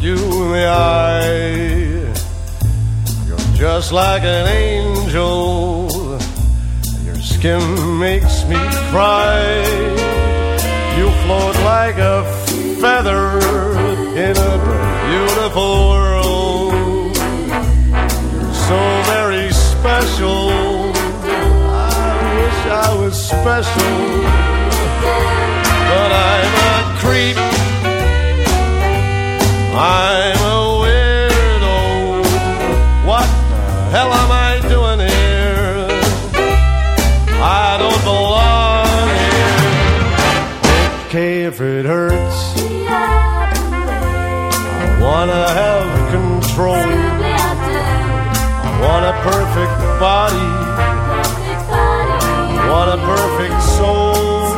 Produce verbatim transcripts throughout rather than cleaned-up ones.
you in the eye. You're just like an angel. Your skin makes me cry. You float like a feather in a beautiful world. You're so very special. I wish I was special, but I'm a creep. I'm a weirdo. What the hell am I doing here? I don't belong here. Okay, if it hurts, I wanna have control. I want a perfect body. I want a perfect soul.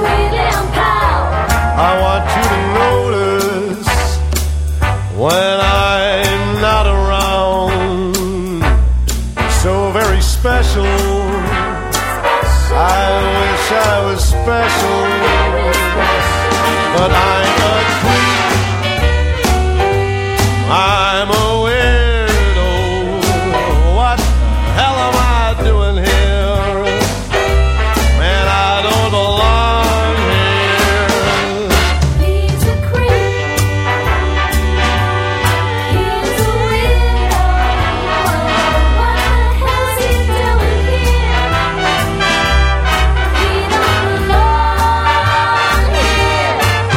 I want you to notice when I'm not around. You're so very special. I wish I was special, but I'm a creep. I'm a weirdo. What the hell am I doing here? Man, I don't belong here. He's a creep. He's a weirdo. What the hell's he doing here? He don't belong here.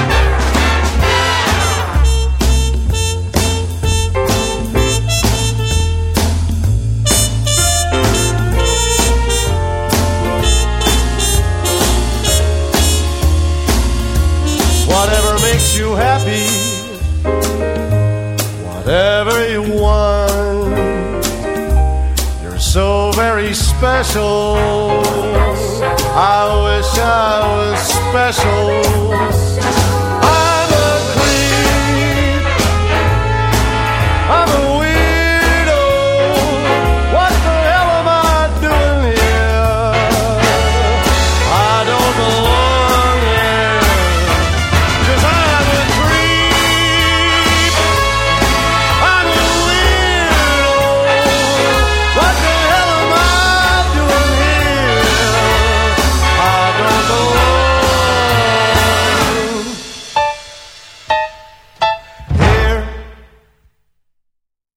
Whatever makes you happy, whatever you want, you're so very special. I wish I was special,